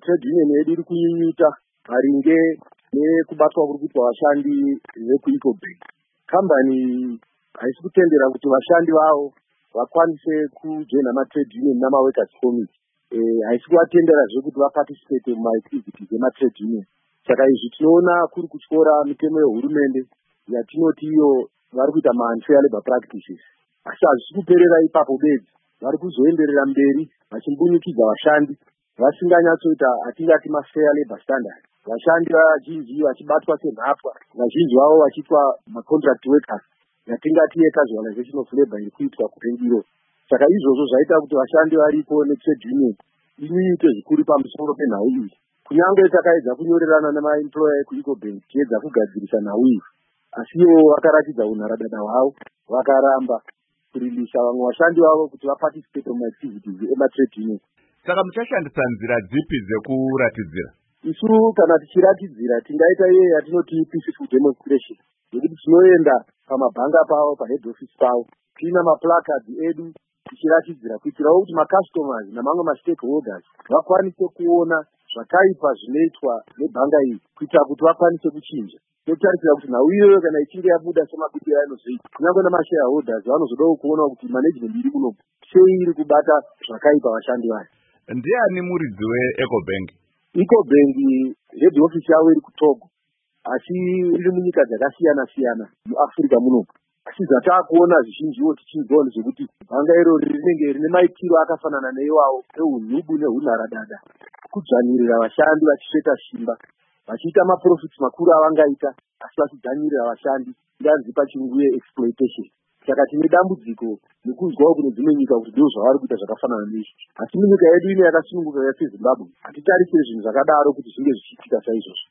trade union yedu iri kunyunyuta maringe nekubatwa kuri kuitwa vashandi vekuEcobank. Kambani haisi kutendera kuti vashandi vavo vakwanise kujoina matrade union namaworkers committee. Haisi kuvatenderazve kuti vaparticipate mumaactivities ematrade union. Saka izvi tinoona kuri kutyora mitemo yehurumende yatinoti iyo vari kuita ma-unfair labor practices. Asi hazvisi kuperera ipapo bedzi, vari kuzoenderera mberi vachimbunyikidza vashandi vasinganyatsoita atingati ma-fair labor standard. Vashandi vazhinji vachibatwa senhapwa, vazhinji vavo vachiitwa ma-contract workers yatingati ye-casualization of labor iri kuitwa kupengiro. Saka izvozvo zvaita kuti vashandi varipo netrade union inyunyute zvikuru pamusoro penhau iyi. Kunyange takaedza kunyorerana nemaemployer ekuEcobank tiedza kugadzirisa nhau iyi, asi ivo vakaratidza unharadada hwavo, vakaramba kuririsa vamwe vashandi vavo kuti vaparticipate mumaactivities ematrade union. Saka muchashandisa nzira dzipi dzekuratidzira? Isu kana tichiratidzira tingaita iye yatinoti peaceful demonstration, yekuti tinoenda pamabhanga pavo, pahead office pavo, tiina maplacards edu tichiratidzira kuitirawo kuti macustomers namamwe mastakeholders vakwanise kuona zvakaipa zvinoitwa nebhanga iyi kuitira kuti vakwanise kuchinja. Totarisira kuti nhau iyoyo kana ichinge yabuda semabudiro ainozoita, kunyange namashareholders vanozodawo kuona kuti management iri muno sei iri kubata zvakaipa vashandi vayo. Ndiani muridzi weEcobank? Ecobank head office yavo iri kuTogo, asi iri munyika dzakasiyana-siyana muAfrica muno. Asi zvatakuona zvizhinjiwo tichinzwa zvekuti bhanga iro rinenge rine maitiro akafanana neiwawo ehunhubu nehunharadada, kudzvanyirira vashandi vachisveta simba, vachiita maprofits makuru avangaita asi vachidzvanyirira vashandi, ndanzi pachirungu exploitation. Saka tine dambudziko nekuzwawo kune dzimwe nyika kuti ndizvo zvavari kuita zvakafanana neizvi. Asi munyika yedu ino yakasununguka yaseZimbabwe hatitarisire zvinhu zvakadaro kuti zvinge zvichiitika saizvozvo.